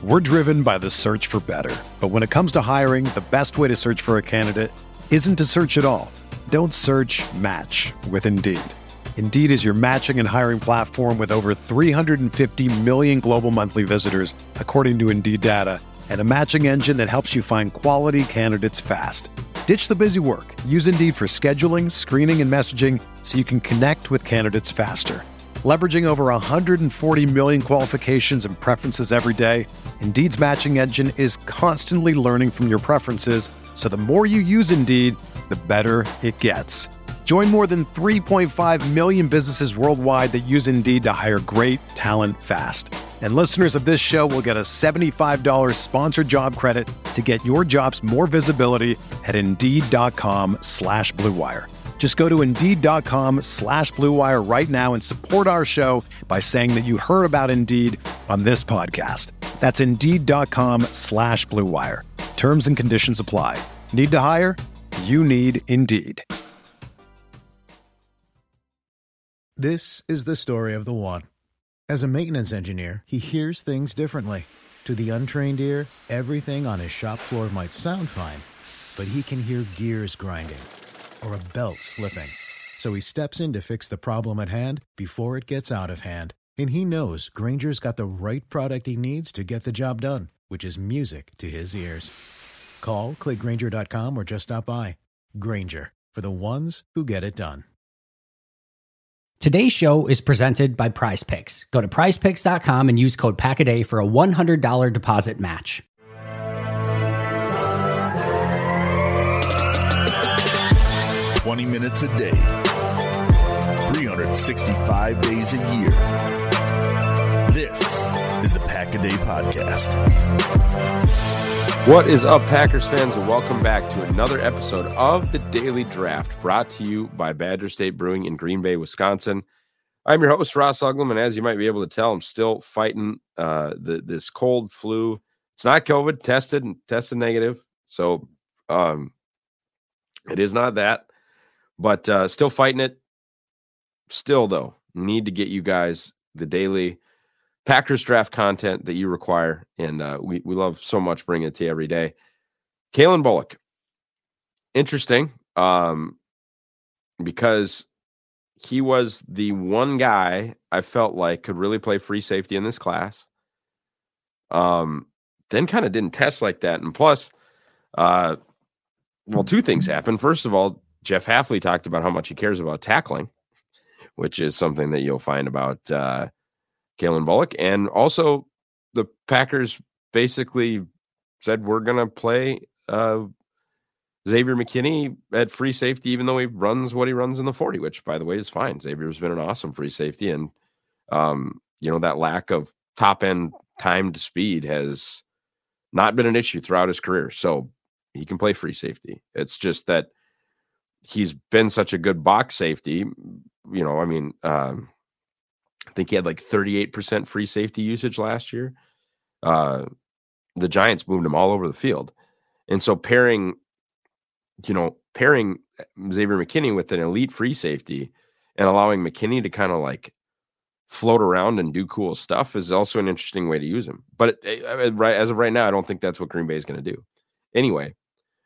We're driven by the search for better. But when it comes to hiring, the best way to search for a candidate isn't to search at all. Don't search, match with Indeed. Indeed is your matching and hiring platform with over 350 million global monthly visitors, according to Indeed data, and a matching engine that helps you find quality candidates fast. Ditch the busy work. Use Indeed for scheduling, screening, and messaging so you can connect with candidates faster. Leveraging over 140 million qualifications and preferences every day, Indeed's matching engine is constantly learning from your preferences, so the more you use Indeed, the better it gets. Join more than 3.5 million businesses worldwide that use Indeed to hire great talent fast. And listeners of this show will get a $75 sponsored job credit to get your jobs more visibility at Indeed.com/Blue Wire. Just go to Indeed.com/Blue Wire right now and support our show by saying that you heard about Indeed on this podcast. That's Indeed.com/Blue Wire. Terms and conditions apply. Need to hire? You need Indeed. This is the story of the one. As a maintenance engineer, he hears things differently. To the untrained ear, everything on his shop floor might sound fine, but he can hear gears grinding or a belt slipping. So he steps in to fix the problem at hand before it gets out of hand. And he knows Grainger's got the right product he needs to get the job done, which is music to his ears. Call, click Grainger.com, or just stop by. Grainger, for the ones who get it done. Today's show is presented by Prize Picks. Go to prizepicks.com and use code PACKADAY for a $100 deposit match. $20 minutes a day, 365 days a year. This is the Pack a Day Podcast. What is up, Packers fans, and welcome back to another episode of the Daily Draft, brought to you by Badger State Brewing in Green Bay, Wisconsin. I'm your host, Ross Uglum, and as you might be able to tell, I'm still fighting this cold flu. It's not COVID, tested negative, so it is not that. But still fighting it. Still, though, need to get you guys the daily Packers draft content that you require. And we love so much bringing it to you every day. Kalen Bullock. Interesting. Because he was the one guy I felt like could really play free safety in this class. Then kind of didn't test like that. And plus, two things happened. First of all, Jeff Hafley talked about how much he cares about tackling, which is something that you'll find about Kalen Bullock. And also, the Packers basically said, we're going to play Xavier McKinney at free safety, even though he runs what he runs in the 40, which, by the way, is fine. Xavier's been an awesome free safety. And, that lack of top-end time to speed has not been an issue throughout his career. So he can play free safety. It's just that he's been such a good box safety. I think he had like 38% free safety usage last year. The Giants moved him all over the field. And so pairing Xavier McKinney with an elite free safety and allowing McKinney to kind of like float around and do cool stuff is also an interesting way to use him. But as of right now, I don't think that's what Green Bay is going to do. Anyway,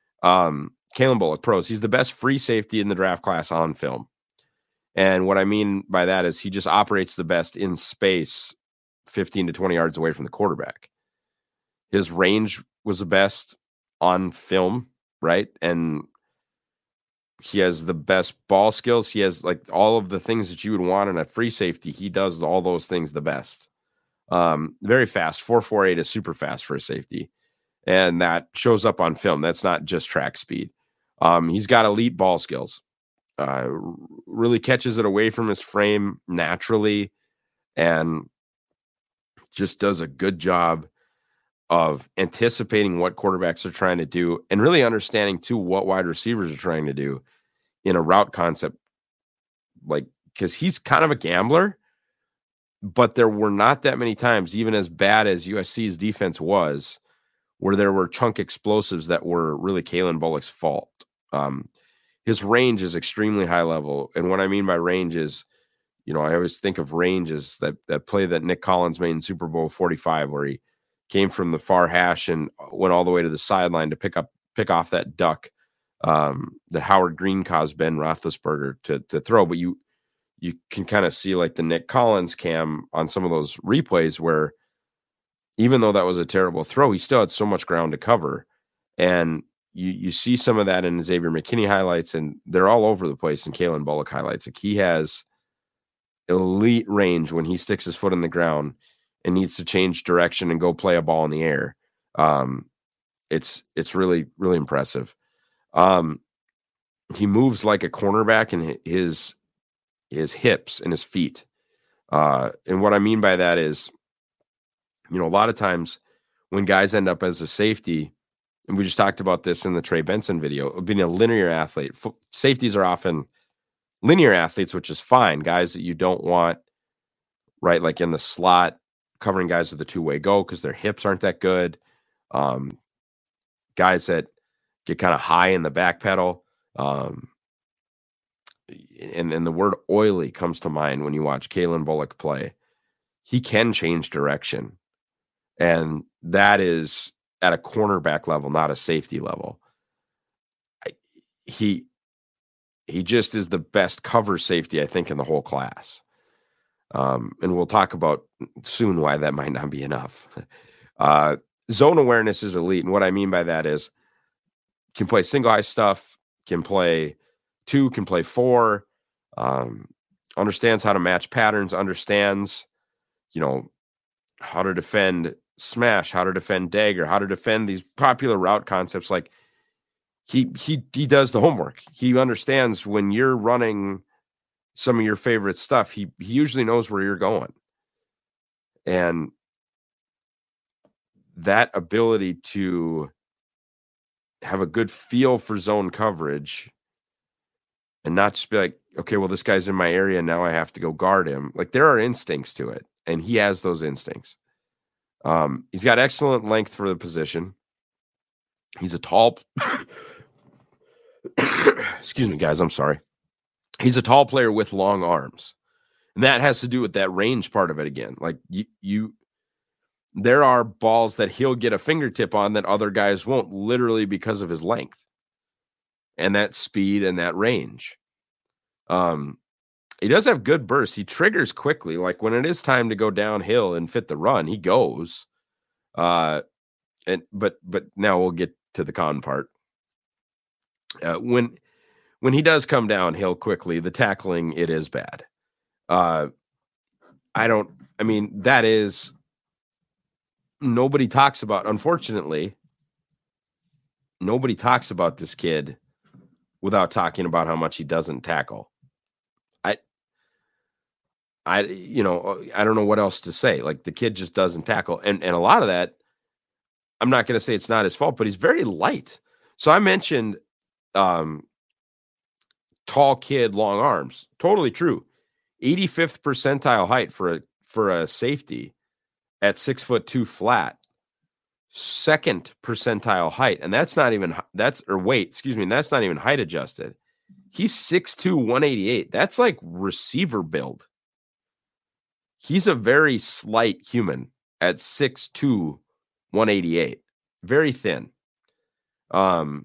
Kalen Bullock, pros. He's the best free safety in the draft class on film. And what I mean by that is he just operates the best in space 15 to 20 yards away from the quarterback. His range was the best on film, right? And he has the best ball skills. He has like all of the things that you would want in a free safety. He does all those things the best. Very fast. 4.48 is super fast for a safety. And that shows up on film. That's not just track speed. He's got elite ball skills. Really catches it away from his frame naturally and just does a good job of anticipating what quarterbacks are trying to do and really understanding too what wide receivers are trying to do in a route concept. Like, because he's kind of a gambler, but there were not that many times, even as bad as USC's defense was, where there were chunk explosives that were really Kalen Bullock's fault. His range is extremely high level. And what I mean by range is, I always think of range as that play that Nick Collins made in Super Bowl 45, where he came from the far hash and went all the way to the sideline to pick off that duck that Howard Green caused Ben Roethlisberger to throw. But you can kind of see like the Nick Collins cam on some of those replays where even though that was a terrible throw, he still had so much ground to cover. And you see some of that in Xavier McKinney highlights, and they're all over the place in Kalen Bullock highlights. Like he has elite range when he sticks his foot in the ground and needs to change direction and go play a ball in the air. It's really, really impressive. He moves like a cornerback in his hips and his feet. And what I mean by that is, a lot of times when guys end up as a safety, and we just talked about this in the Trey Benson video, being a linear athlete, safeties are often linear athletes, which is fine. Guys that you don't want, right, like in the slot, covering guys with a two-way go because their hips aren't that good. Guys that get kind of high in the back pedal. And the word oily comes to mind when you watch Kalen Bullock play. He can change direction. And that is at a cornerback level, not a safety level. He just is the best cover safety, I think, in the whole class. And we'll talk about soon why that might not be enough. Zone awareness is elite. And what I mean by that is can play single eye stuff, can play 2, can play 4, understands how to match patterns, understands, how to defend smash, how to defend dagger, how to defend these popular route concepts. Like he does the homework. He understands when you're running some of your favorite stuff, he usually knows where you're going. And that ability to have a good feel for zone coverage and not just be like, okay, well, this guy's in my area, now I have to go guard him. Like there are instincts to it, and he has those instincts. He's got excellent length for the position. He's a tall excuse me, guys, I'm sorry. He's a tall player with long arms. And that has to do with that range part of it again. Like there are balls that he'll get a fingertip on that other guys won't, literally because of his length and that speed and that range. He does have good bursts. He triggers quickly. Like when it is time to go downhill and fit the run, he goes. But now we'll get to the con part. When he does come downhill quickly, the tackling, it is bad. That is, nobody talks about, unfortunately, nobody talks about this kid without talking about how much he doesn't tackle. I don't know what else to say. Like the kid just doesn't tackle. And a lot of that, I'm not going to say it's not his fault, but he's very light. So I mentioned tall kid, long arms. Totally true. 85th percentile height for a safety at 6'2" flat. Second percentile height. And that's not even height adjusted. He's 6'2", 188. That's like receiver build. He's a very slight human at 6'2", 188. Very thin. And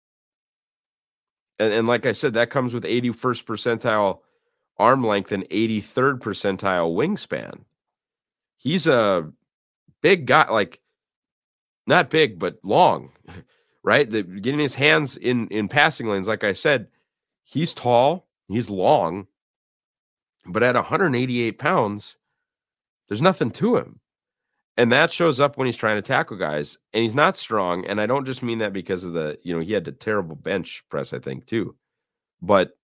like I said, that comes with 81st percentile arm length and 83rd percentile wingspan. He's a big guy, like not big, but long, right? Getting his hands in passing lanes, like I said, he's tall, he's long, but at 188 pounds, there's nothing to him. And that shows up when he's trying to tackle guys. And he's not strong. And I don't just mean that because of he had a terrible bench press, I think, too. But,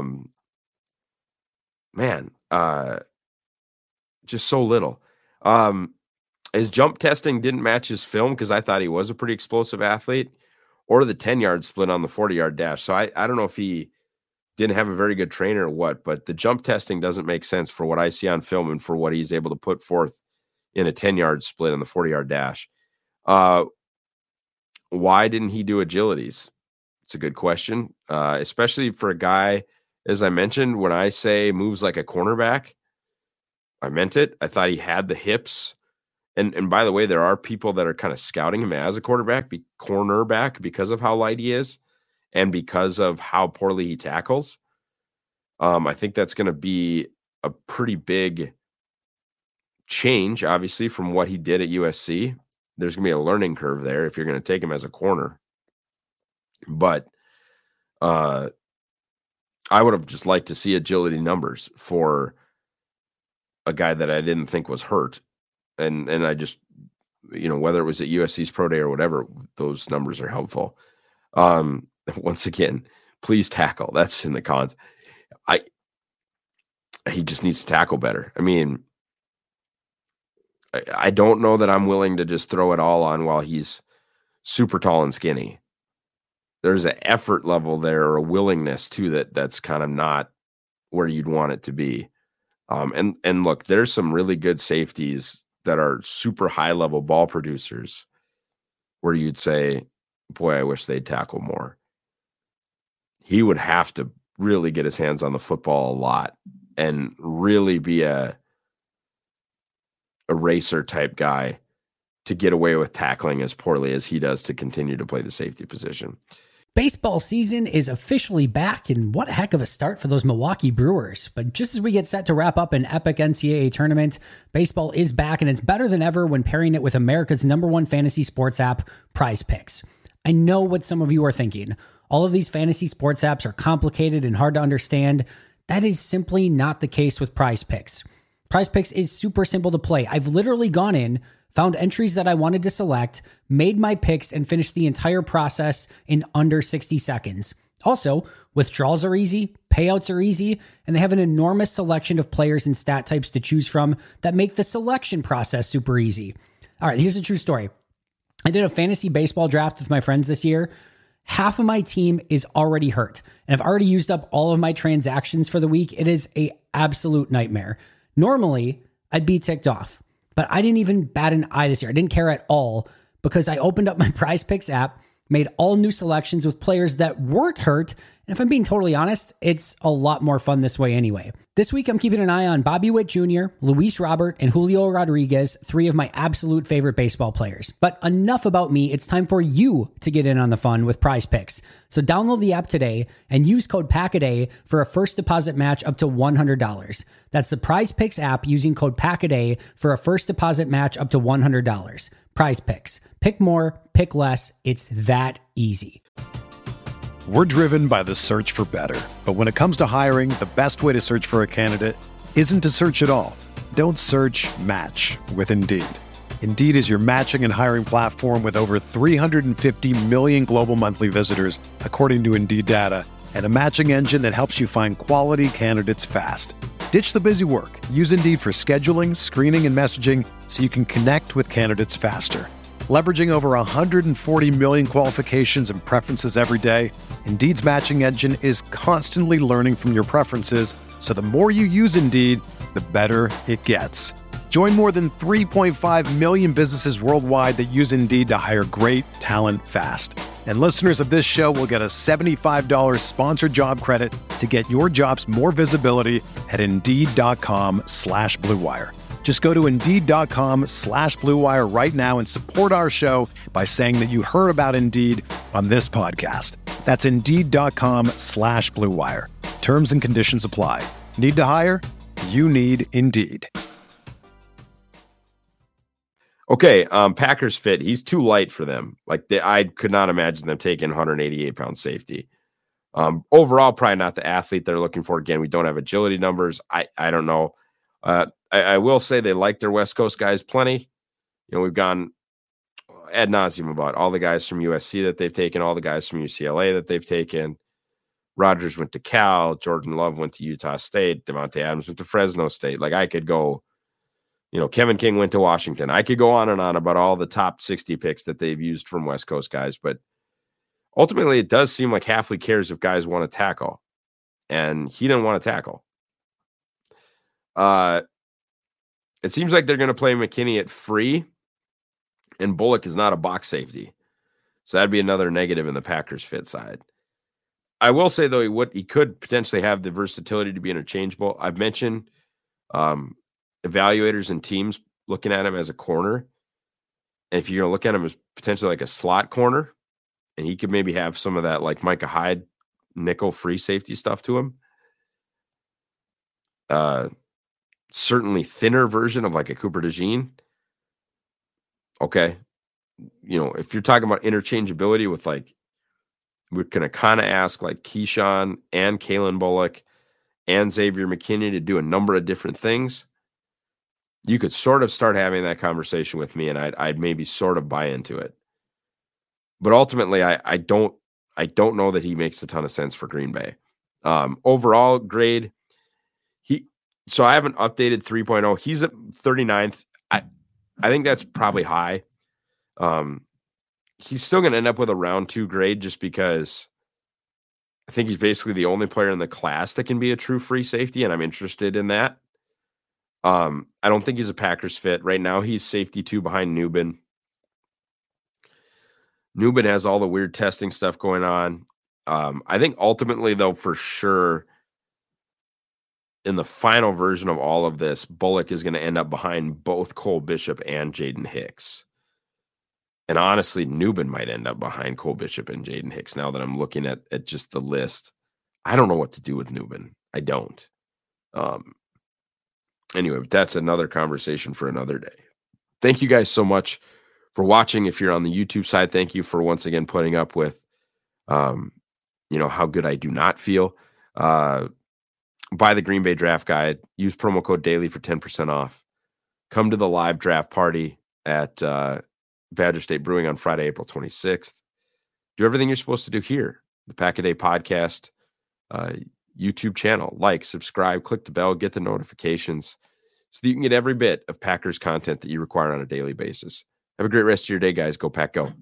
just so little. His jump testing didn't match his film because I thought he was a pretty explosive athlete, or the 10-yard split on the 40-yard dash. So I don't know if he didn't have a very good trainer or what, but the jump testing doesn't make sense for what I see on film and for what he's able to put forth in a 10-yard split on the 40-yard dash. Why didn't he do agilities? It's a good question, especially for a guy, as I mentioned, when I say moves like a cornerback, I meant it. I thought he had the hips And by the way, there are people that are kind of scouting him as a cornerback because of how light he is and because of how poorly he tackles. I think that's going to be a pretty big change, obviously, from what he did at USC. There's going to be a learning curve there if you're going to take him as a corner. But I would have just liked to see agility numbers for a guy that I didn't think was hurt. And I just, whether it was at USC's Pro Day or whatever, those numbers are helpful. Once again, please tackle. That's in the cons. He just needs to tackle better. I mean, I don't know that I'm willing to just throw it all on while he's super tall and skinny. There's an effort level there, or a willingness to that's kind of not where you'd want it to be. And look, there's some really good safeties that are super high level ball producers where you'd say, boy, I wish they'd tackle more. He would have to really get his hands on the football a lot and really be a racer type guy to get away with tackling as poorly as he does to continue to play the safety position. Baseball season is officially back, and what a heck of a start for those Milwaukee Brewers. But just as we get set to wrap up an epic NCAA tournament, baseball is back, and it's better than ever when pairing it with America's #1 fantasy sports app, Prize Picks. I know what some of you are thinking. All of these fantasy sports apps are complicated and hard to understand. That is simply not the case with Prize Picks. Prize Picks is super simple to play. I've literally gone in, found entries that I wanted to select, made my picks, and finished the entire process in under 60 seconds. Also, withdrawals are easy, payouts are easy, and they have an enormous selection of players and stat types to choose from that make the selection process super easy. All right, here's a true story. I did a fantasy baseball draft with my friends this year. Half of my team is already hurt, and I've already used up all of my transactions for the week. It is an absolute nightmare. Normally, I'd be ticked off. But I didn't even bat an eye this year. I didn't care at all because I opened up my Prize Picks app, made all new selections with players that weren't hurt. And if I'm being totally honest, it's a lot more fun this way anyway. This week, I'm keeping an eye on Bobby Witt Jr., Luis Robert, and Julio Rodriguez, 3 of my absolute favorite baseball players. But enough about me. It's time for you to get in on the fun with Prize Picks. So download the app today and use code PACKADAY for a first deposit match up to $100. That's the Prize Picks app using code PACKADAY for a first deposit match up to $100. Prize Picks. Pick more, pick less. It's that easy. We're driven by the search for better. But when it comes to hiring, the best way to search for a candidate isn't to search at all. Don't search, match with Indeed. Indeed is your matching and hiring platform with over 350 million global monthly visitors, according to Indeed data, and a matching engine that helps you find quality candidates fast. Ditch the busy work. Use Indeed for scheduling, screening, and messaging so you can connect with candidates faster. Leveraging over 140 million qualifications and preferences every day, Indeed's matching engine is constantly learning from your preferences, so the more you use Indeed, the better it gets. Join more than 3.5 million businesses worldwide that use Indeed to hire great talent fast. And listeners of this show will get a $75 sponsored job credit to get your jobs more visibility at Indeed.com/Blue Wire. Just go to Indeed.com/Blue Wire right now and support our show by saying that you heard about Indeed on this podcast. That's Indeed.com/Blue Wire. Terms and conditions apply. Need to hire? You need Indeed. Okay, Packers fit. He's too light for them. I could not imagine them taking 188-pound safety. Overall, probably not the athlete they're looking for. Again, we don't have agility numbers. I don't know. I will say they like their West Coast guys plenty. We've gone ad nauseum about all the guys from USC that they've taken, all the guys from UCLA that they've taken. Rodgers went to Cal. Jordan Love went to Utah State. Devontae Adams went to Fresno State. I could go, Kevin King went to Washington. I could go on and on about all the top 60 picks that they've used from West Coast guys. But ultimately, it does seem like Hafley cares if guys want to tackle. And he didn't want to tackle. It seems like they're going to play McKinney at free, and Bullock is not a box safety. So that'd be another negative in the Packers fit side. I will say, though, he could potentially have the versatility to be interchangeable. I've mentioned evaluators and teams looking at him as a corner. And if you're going to look at him as potentially like a slot corner, and he could maybe have some of that like Micah Hyde nickel free safety stuff to him. Certainly thinner version of like a Cooper DeJean. Okay. You know, if you're talking about interchangeability with like, we're going to kind of ask like Keyshawn and Kalen Bullock and Xavier McKinney to do a number of different things. You could sort of start having that conversation with me, and I'd maybe sort of buy into it. But ultimately, I don't know that he makes a ton of sense for Green Bay. Overall grade, so I haven't updated 3.0. He's at 39th. I think that's probably high. He's still going to end up with a round 2 grade just because I think he's basically the only player in the class that can be a true free safety, and I'm interested in that. I don't think he's a Packers fit. Right now, he's safety 2 behind Nubin. Nubin has all the weird testing stuff going on. I think ultimately, though, for sure, in the final version of all of this, Bullock is going to end up behind both Cole Bishop and Jaden Hicks. And honestly, Nubin might end up behind Cole Bishop and Jaden Hicks now that I'm looking at just the list. I don't know what to do with Nubin. I don't. Anyway, but that's another conversation for another day. Thank you guys so much for watching. If you're on the YouTube side, thank you for once again putting up with, how good I do not feel. Buy the Green Bay Draft Guide. Use promo code DAILY for 10% off. Come to the live draft party at Badger State Brewing on Friday, April 26th. Do everything you're supposed to do here. The Pack-A-Day Podcast YouTube channel. Like, subscribe, click the bell, get the notifications so that you can get every bit of Packers content that you require on a daily basis. Have a great rest of your day, guys. Go Pack, go.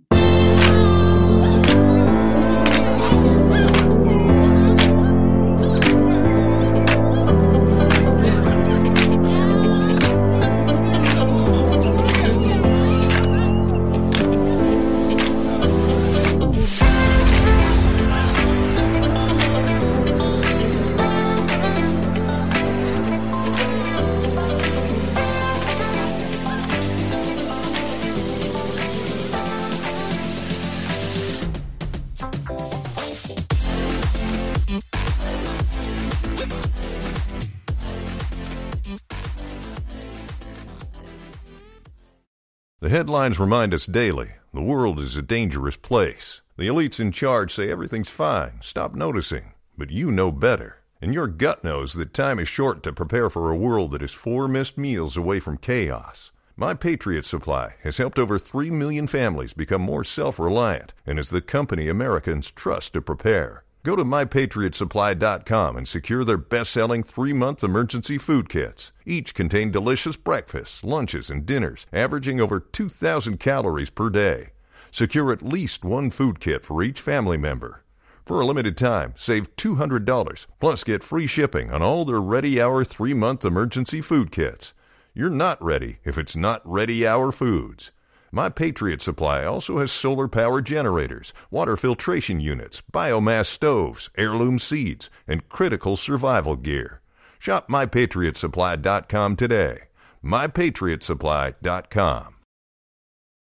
The headlines remind us daily, the world is a dangerous place. The elites in charge say everything's fine, stop noticing. But you know better. And your gut knows that time is short to prepare for a world that is 4 missed meals away from chaos. My Patriot Supply has helped over 3 million families become more self-reliant and is the company Americans trust to prepare. Go to MyPatriotSupply.com and secure their best-selling 3-month emergency food kits. Each contain delicious breakfasts, lunches, and dinners, averaging over 2,000 calories per day. Secure at least 1 food kit for each family member. For a limited time, save $200, plus get free shipping on all their Ready Hour 3-month emergency food kits. You're not ready if it's not Ready Hour Foods. My Patriot Supply also has solar power generators, water filtration units, biomass stoves, heirloom seeds, and critical survival gear. Shop MyPatriotSupply.com today. MyPatriotSupply.com.